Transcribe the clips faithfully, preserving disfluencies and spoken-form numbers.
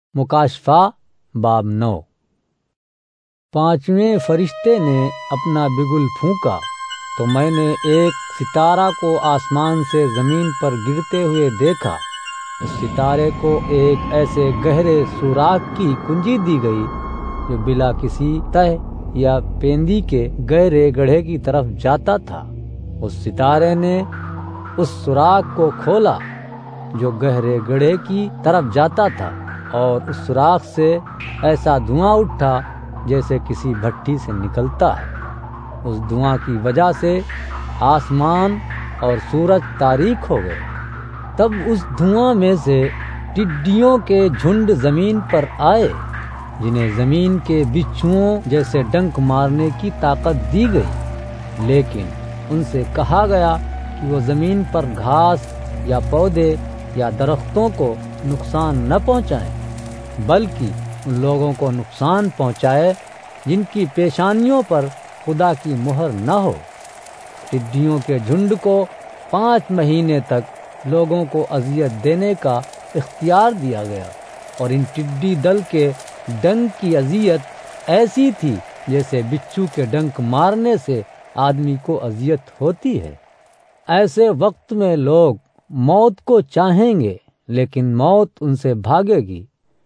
مکاشفہ باب نو۔ پانچویں فرشتے نے اپنا بگل پھونکا تو میں نے ایک ستارہ کو آسمان سے زمین پر گرتے ہوئے دیکھا۔ اس ستارے کو ایک ایسے گہرے سوراخ کی کنجی دی گئی جو بلا کسی تہ یا پیندی کے گہرے گڑھے کی طرف جاتا تھا۔ اس ستارے نے اس سوراخ کو کھولا جو گہرے گڑھے کی طرف جاتا تھا، اور اس سوراخ سے ایسا دھواں اٹھا جیسے کسی بھٹی سے نکلتا ہے۔ اس دھواں کی وجہ سے آسمان اور سورج تاریک ہو گئے۔ تب اس دھواں میں سے ٹڈیوں کے جھنڈ زمین پر آئے، جنہیں زمین کے بچھوؤں جیسے ڈنک مارنے کی طاقت دی گئی، لیکن ان سے کہا گیا کہ وہ زمین پر گھاس یا پودے یا درختوں کو نقصان نہ پہنچائیں، بلکہ ان لوگوں کو نقصان پہنچائے جن کی پیشانیوں پر خدا کی مہر نہ ہو۔ ٹڈیوں کے جھنڈ کو پانچ مہینے تک لوگوں کو اذیت دینے کا اختیار دیا گیا، اور ان ٹڈی دل کے ڈنک کی اذیت ایسی تھی جیسے بچھو کے ڈنک مارنے سے آدمی کو اذیت ہوتی ہے۔ ایسے وقت میں لوگ موت کو چاہیں گے، لیکن موت ان سے بھاگے گی۔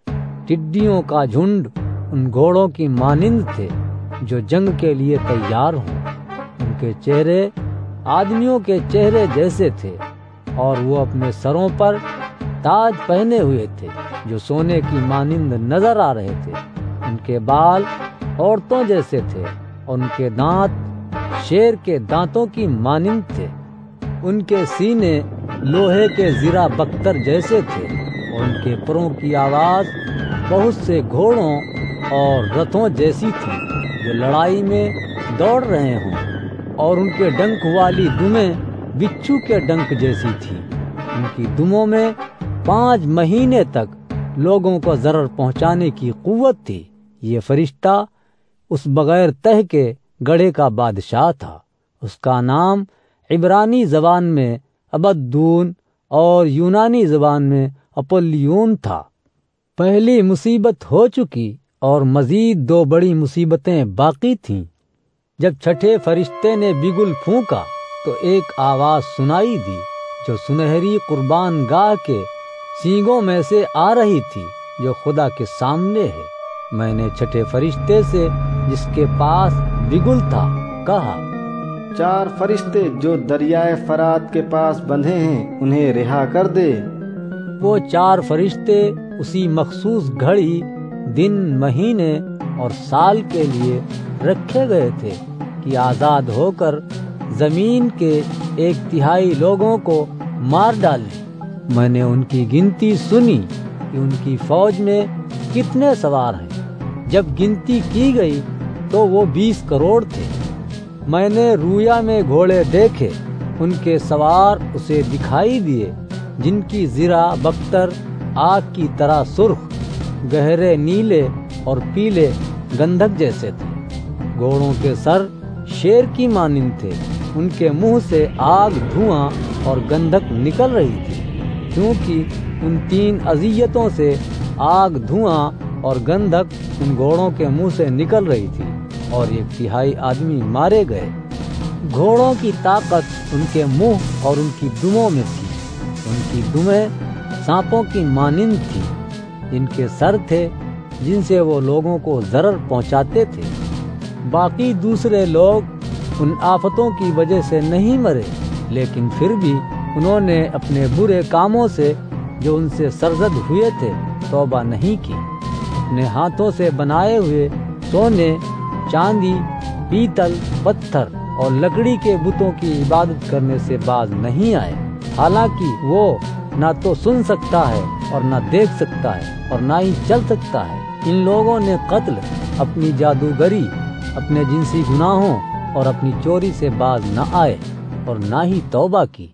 ٹڈیوں کا جھنڈ ان گھوڑوں کی مانند تھے جو جنگ کے لیے تیار ہوں۔ ان کے چہرے آدمیوں کے چہرے جیسے تھے، اور وہ اپنے سروں پر تاج پہنے ہوئے تھے جو سونے کی مانند نظر آ رہے تھے۔ ان کے بال عورتوں جیسے تھے، اور ان کے دانت شیر کے دانتوں کی مانند تھے۔ ان کے سینے لوہے کے زرہ بختر جیسے تھے، اور ان کے پروں کی آواز بہت سے گھوڑوں اور رتھوں جیسی تھی جو لڑائی میں دوڑ رہے ہوں، اور ان کے ڈنک والی دمیں بچھو کے ڈنک جیسی تھی۔ ان کی دموں میں پانچ مہینے تک لوگوں کو ضرر پہنچانے کی قوت تھی۔ یہ فرشتہ اس بغیر تہ کے گڑھے کا بادشاہ تھا۔ اس کا نام عبرانی زبان میں ابدون اور یونانی زبان میں اپولیون تھا۔ پہلی مصیبت ہو چکی، اور مزید دو بڑی مصیبتیں باقی تھیں۔ جب چھٹے فرشتے نے بگل پھونکا تو ایک آواز سنائی دی جو سنہری قربان گاہ کے سینگوں میں سے آ رہی تھی جو خدا کے سامنے ہے۔ میں نے چھٹے فرشتے سے جس کے پاس بگل تھا کہا، چار فرشتے جو دریائے فرات کے پاس بندھے ہیں انہیں رہا کر دے۔ وہ چار فرشتے اسی مخصوص گھڑی، دن، مہینے اور سال کے لیے رکھے گئے تھے کہ آزاد ہو کر زمین کے ایک تہائی لوگوں کو مار ڈالیں۔ میں نے ان کی گنتی سنی کہ ان کی فوج میں کتنے سوار ہیں۔ جب گنتی کی گئی تو وہ بیس کروڑ تھے۔ میں نے رویا میں گھوڑے دیکھے، ان کے سوار اسے دکھائی دیے، جن کی زرہ بختر آگ کی طرح سرخ، گہرے نیلے اور پیلے گندھک جیسے تھے۔ گھوڑوں کے سر شیر کی مانند تھے۔ ان کے منہ سے آگ، دھواں اور گندھک نکل رہی تھی، کیونکہ ان تین اذیتوں سے آگ، دھواں اور گندھک ان گھوڑوں کے منہ سے نکل رہی تھی، اور ایک تہائی آدمی مارے گئے۔ گھوڑوں کی طاقت ان کے منہ اور ان کی دموں میں تھی۔ ان کی دمیں سانپوں کی مانند تھی، جن کے سر تھے جن سے وہ لوگوں کو ضرر پہنچاتے تھے۔ باقی دوسرے لوگ ان آفتوں کی وجہ سے نہیں مرے، لیکن پھر بھی انہوں نے اپنے برے کاموں سے جو ان سے سرزد ہوئے تھے توبہ نہیں کی۔ اپنے ہاتھوں سے بنائے ہوئے سونے، چاندی، پیتل، پتھر اور لکڑی کے بتوں کی عبادت کرنے سے باز نہیں آئے۔ حالانکہ وہ نہ تو سن سکتا ہے اور نہ دیکھ سکتا ہے اور نہ ہی چل سکتا ہے۔ ان لوگوں نے قتل، اپنی جادوگری، اپنے جنسی گناہوں اور اپنی چوری سے باز نہ آئے اور نہ ہی توبہ کی۔